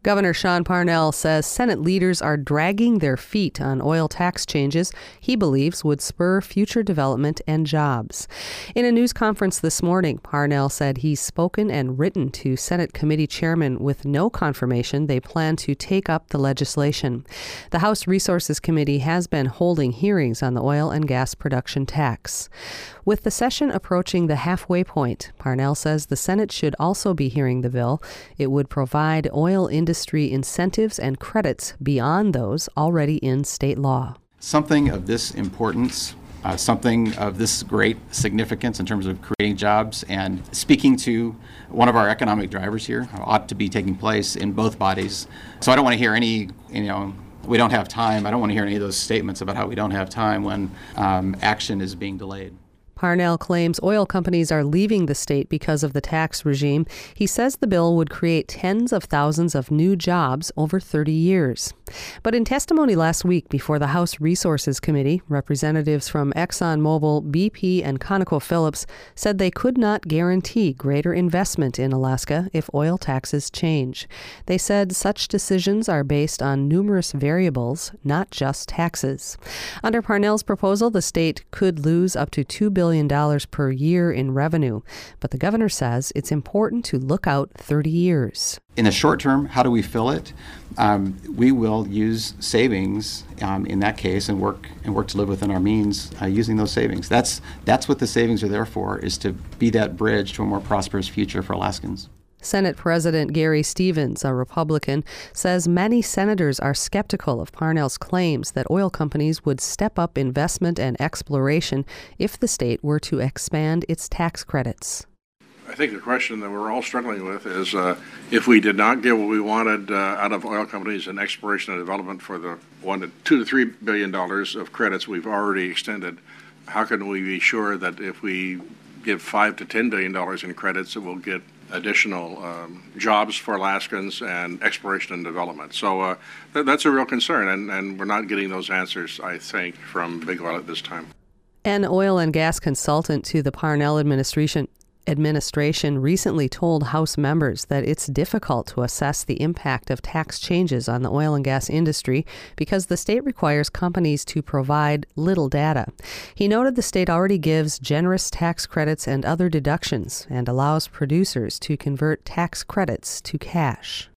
Governor Sean Parnell says Senate leaders are dragging their feet on oil tax changes he believes would spur future development and jobs. In a news conference this morning, Parnell said he's spoken and written to Senate committee chairmen with no confirmation they plan to take up the legislation. The House Resources Committee has been holding hearings on the oil and gas production tax. With the session approaching the halfway point, Parnell says the Senate should also be hearing the bill. It would provide oil industry incentives and credits beyond those already in state law. Something of this importance, something of this great significance in terms of creating jobs and speaking to one of our economic drivers here ought to be taking place in both bodies. So I don't want to hear any, we don't have time. I don't want to hear any of those statements about how we don't have time when action is being delayed. Parnell claims oil companies are leaving the state because of the tax regime. He says the bill would create tens of thousands of new jobs over 30 years. But in testimony last week before the House Resources Committee, representatives from ExxonMobil, BP, and ConocoPhillips said they could not guarantee greater investment in Alaska if oil taxes change. They said such decisions are based on numerous variables, not just taxes. Under Parnell's proposal, the state could lose up to $2 billion per year in revenue, but the governor says it's important to look out 30 years. In the short term, how do we fill it? We will use savings in that case and work to live within our means using those savings. That's what the savings are there for, is to be that bridge to a more prosperous future for Alaskans. Senate President Gary Stevens, a Republican, says many senators are skeptical of Parnell's claims that oil companies would step up investment and exploration if the state were to expand its tax credits. I think the question that we're all struggling with is if we did not get what we wanted out of oil companies in exploration and development for the $2 to $3 billion of credits we've already extended, how can we be sure that if we give $5 to $10 billion in credits, it will get additional jobs for Alaskans and exploration and development? So that's a real concern, and we're not getting those answers, I think, from Big Oil at this time. An oil and gas consultant to the Parnell administration recently told House members that it's difficult to assess the impact of tax changes on the oil and gas industry because the state requires companies to provide little data. He noted the state already gives generous tax credits and other deductions and allows producers to convert tax credits to cash.